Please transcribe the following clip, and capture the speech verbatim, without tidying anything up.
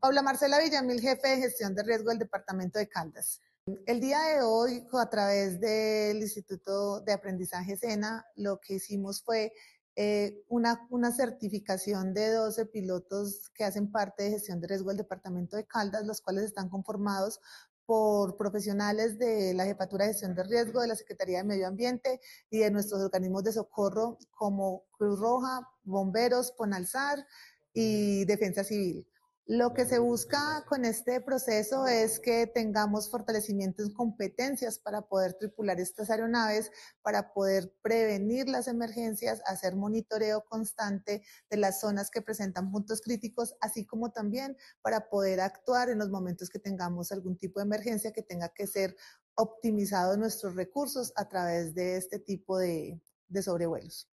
Paula Marcela Villamil, jefe de gestión de riesgo del departamento de Caldas. El día de hoy, a través del Instituto de Aprendizaje SENA, lo que hicimos fue eh, una, una certificación de doce pilotos que hacen parte de gestión de riesgo del departamento de Caldas, los cuales están conformados por profesionales de la Jefatura de Gestión de Riesgo, de la Secretaría de Medio Ambiente y de nuestros organismos de socorro como Cruz Roja, Bomberos, Ponalsar y Defensa Civil. Lo que se busca con este proceso es que tengamos fortalecimiento en competencias para poder tripular estas aeronaves, para poder prevenir las emergencias, hacer monitoreo constante de las zonas que presentan puntos críticos, así como también para poder actuar en los momentos que tengamos algún tipo de emergencia que tenga que ser optimizado nuestros recursos a través de este tipo de, de sobrevuelos.